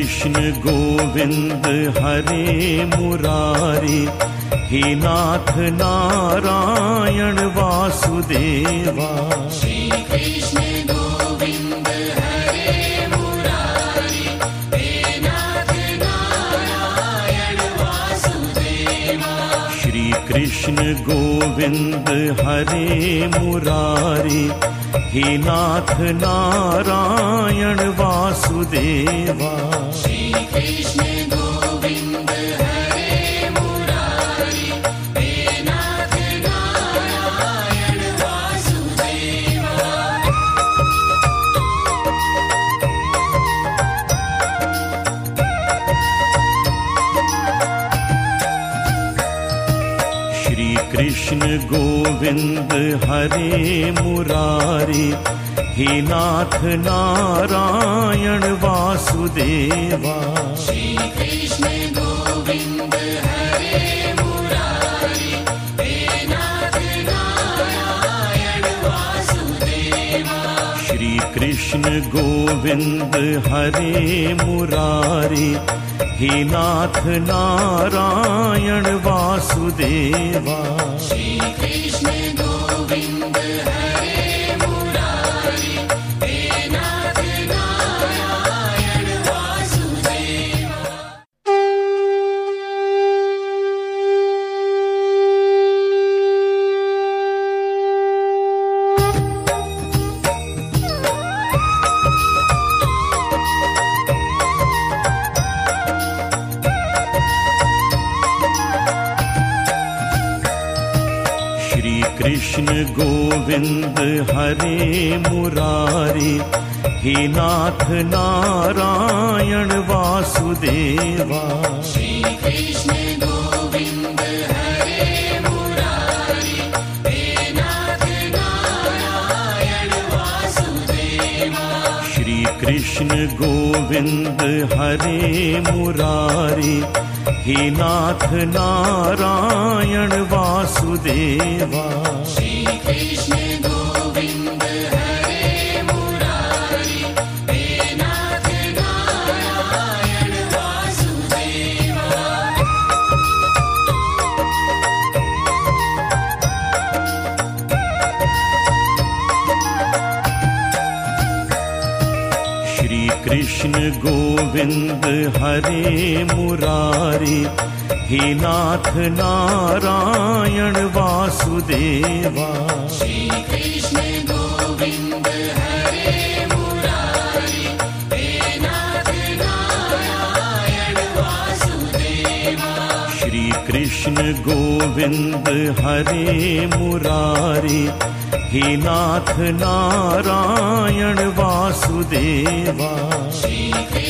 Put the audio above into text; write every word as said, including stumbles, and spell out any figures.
Krishna Govind हरे Murari, हे नाथ Narayan Vasudeva. Shri Krishna Govind हरे Murari, हे नाथ Narayan Vasudeva. Shri Krishna Govind हरे Murari, हे नाथ Narayan Vasudeva. Shri Krishna Govind हरे Murari, हे नाथ Narayan Vasudeva. Shri Krishna Govind हरे Murari, हे नाथ Narayan Vasudeva. Shri Krishna Govind हरे Murari, हे नाथ Narayan Vasudeva. Shri Krishna Govind हरे Murari, हे नाथ Narayan Vasudeva. Shri Krishna Govind हरे Murari, हे नाथ Narayan Vasudeva. Shri Krishna Govind हरे Murari, हे नाथ Narayan Vasudeva. Shri Krishna Govind हरे Murari, हे नाथ Narayan Vasudeva. Shri Krishna Govind हरे Murari, हे नाथ Narayan Vasudeva. Shri Krishna Govind हरे Murari, हे नाथ Narayan Vasudeva. Shri Krishna Govind हरे Murari, हे नाथ Narayan Vasudeva. Shri Krishna Govind हरे Murari, हे नाथ Narayan Vasudeva. Shri Krishna Govind हरे Murari, हे नाथ Narayan Vasudeva. Shri